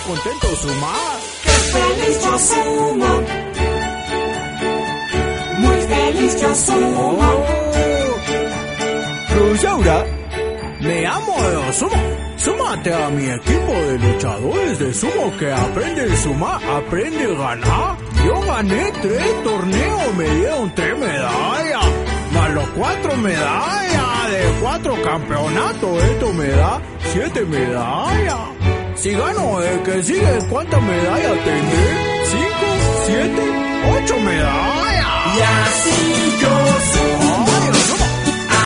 contento Suma. ¡Qué feliz yo sumo! Muy feliz yo sumo. Rosaura, me amo de sumo. Súmate a mi equipo de luchadores de sumo que aprende a sumar, aprende a ganar. Yo gané 3 torneos, me dieron 3 medallas, más los 4 medallas de 4 campeonatos. Esto me da 7 medallas. Si gano el que sigue, ¿cuántas medallas tendré? 5, 7, 8 medallas. Y así yo sumo.